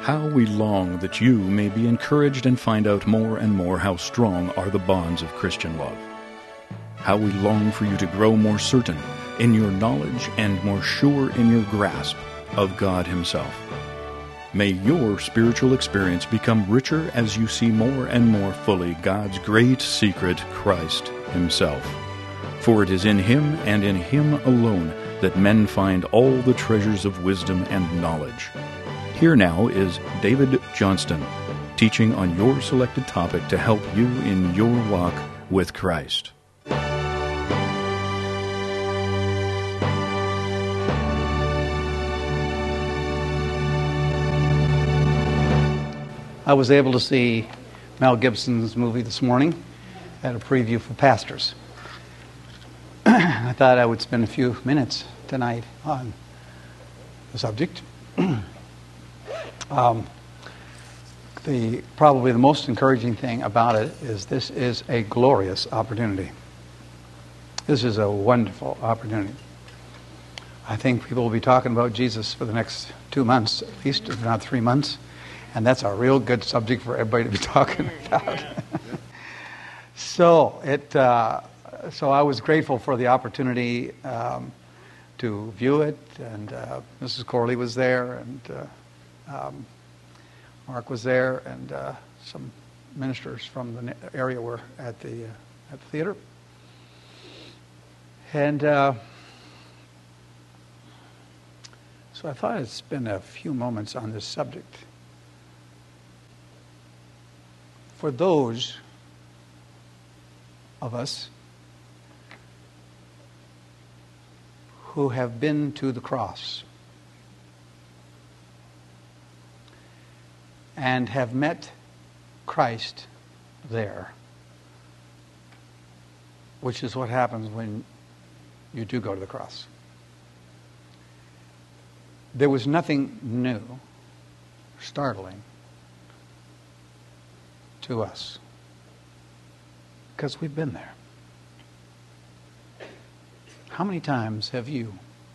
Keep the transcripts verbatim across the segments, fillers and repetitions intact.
How we long that you may be encouraged and find out more and more how strong are the bonds of Christian love. How we long for you to grow more certain in your knowledge and more sure in your grasp of God Himself. May your spiritual experience become richer as you see more and more fully God's great secret, Christ Himself. For it is in Him and in Him alone that men find all the treasures of wisdom and knowledge. Here now is David Johnston, teaching on your selected topic to help you in your walk with Christ. I was able to see Mel Gibson's movie this morning at a preview for pastors. I thought I would spend a few minutes tonight on the subject. um, the probably the most encouraging thing about it is this is a glorious opportunity. This is a wonderful opportunity. I think people will be talking about Jesus for the next two months, at least, if not three months. And that's a real good subject for everybody to be talking about. so it, uh, so I was grateful for the opportunity um, to view it, and uh, Missus Corley was there, and uh, um, Mark was there, and uh, some ministers from the area were at the uh, at the theater, and uh, so I thought I'd spend a few moments on this subject. For those of us who have been to the cross and have met Christ there, which is what happens when you do go to the cross. There was nothing new, startling, to us, because we've been there. How many times have you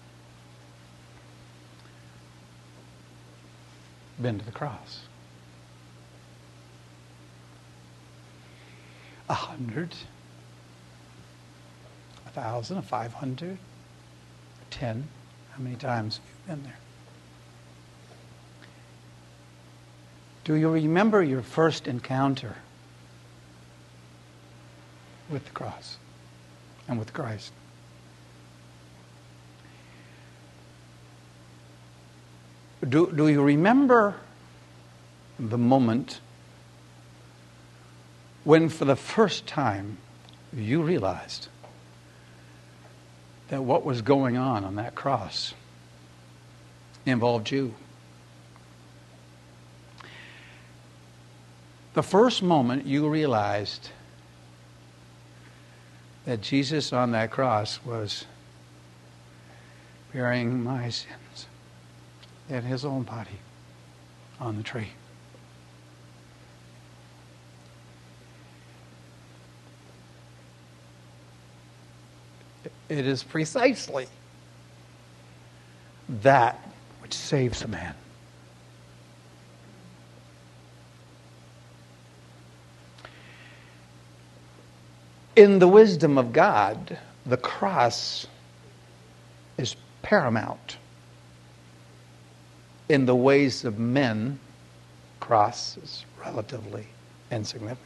been to the cross? A hundred, a thousand, a five hundred, ten. How many times have you been there? Do you remember your first encounter with the cross and with Christ? Do, do you remember the moment when for the first time you realized that what was going on on that cross involved you? The first moment you realized that Jesus on that cross was bearing my sins in His own body on the tree. It is precisely that which saves a man. In the wisdom of God, the cross is paramount. In the ways of men, cross is relatively insignificant.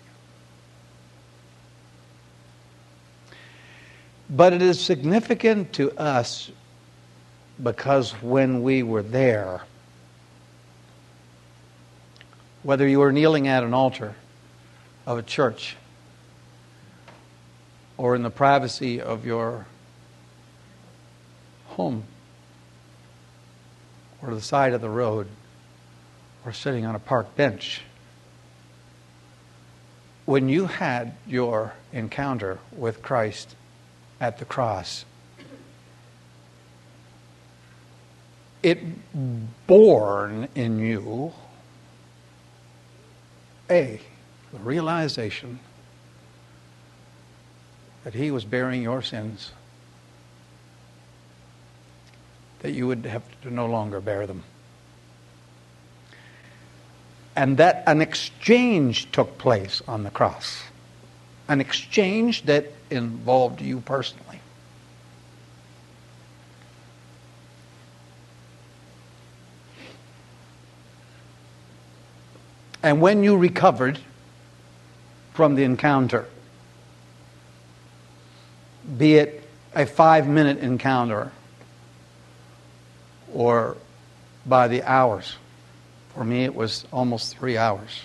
But it is significant to us because when we were there, whether you were kneeling at an altar of a church or in the privacy of your home, or the side of the road, or sitting on a park bench, when you had your encounter with Christ at the cross, it born in you A, the realization that He was bearing your sins, that you would have to no longer bear them. And that an exchange took place on the cross. An exchange that involved you personally. And when you recovered from the encounter, be it a five-minute encounter or by the hours, for me it was almost three hours,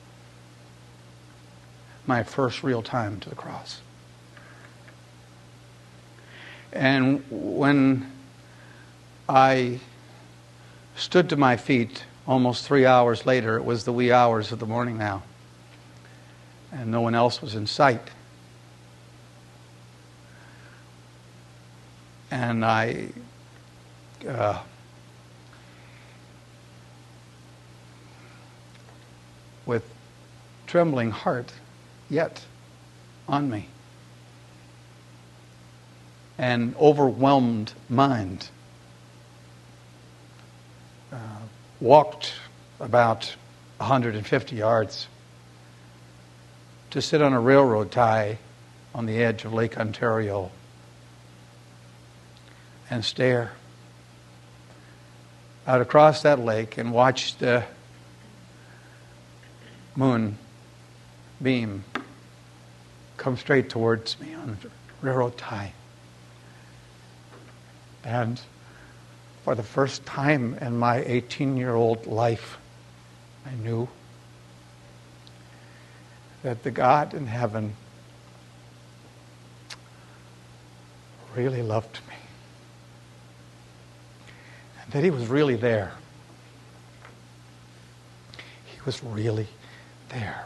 my first real time to the cross. And when I stood to my feet almost three hours later, it was the wee hours of the morning now, and no one else was in sight. And I uh, with trembling heart yet on me and overwhelmed mind, uh, walked about one hundred fifty yards to sit on a railroad tie on the edge of Lake Ontario and stare out across that lake and watch the moon beam come straight towards me on the railroad tie. And for the first time in my eighteen-year-old life, I knew that the God in heaven really loved me. And that He was really there. He was really there.